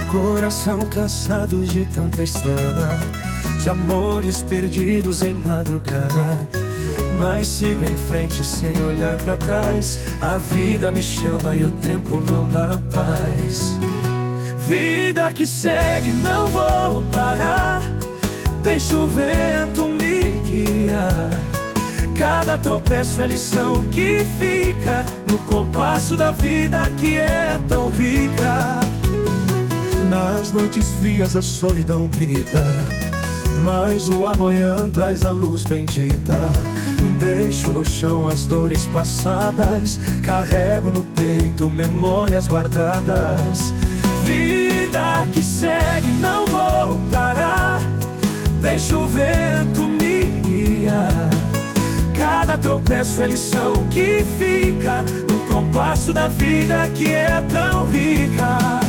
Coração cansado de tanta estrada, de amores perdidos em madrugada. Mas sigo em frente sem olhar pra trás. A vida me chama e o tempo não dá paz. Vida que segue, não vou parar. Deixa o vento me guiar. Cada tropeço é lição que fica no compasso da vida que é tão rica. Nas noites frias a solidão grita, mas o amanhã traz a luz bendita. Deixo no chão as dores passadas, carrego no peito memórias guardadas. Vida que segue, não vou parar. Deixa o vento me guiar. Cada tropeço é lição que fica no compasso da vida que é tão rica.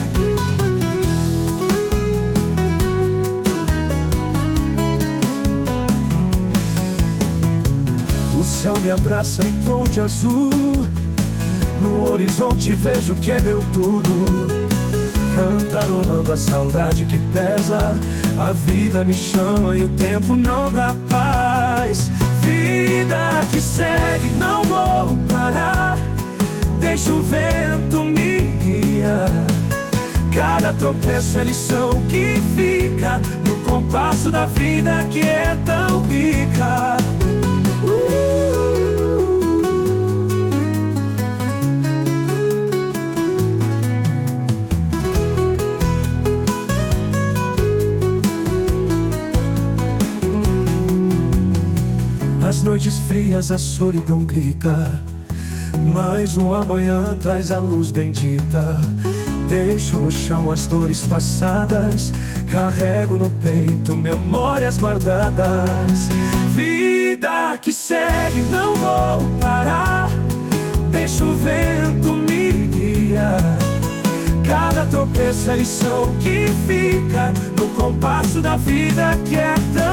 O céu me abraça em tom de azul. No horizonte vejo que é meu tudo. Cantarolando a saudade que pesa. A vida me chama e o tempo não dá paz. Vida que segue, não vou parar. Deixa o vento me guiar. Cada tropeço é lição que fica no compasso da vida que é tão rica. Nas noites frias a solidão grita, mas o amanhã traz a luz bendita. Deixo no chão as dores passadas, carrego no peito memórias guardadas. Vida que segue, não vou parar. Deixa o vento me guiar. Cada tropeço é lição que fica no compasso da vida que é tão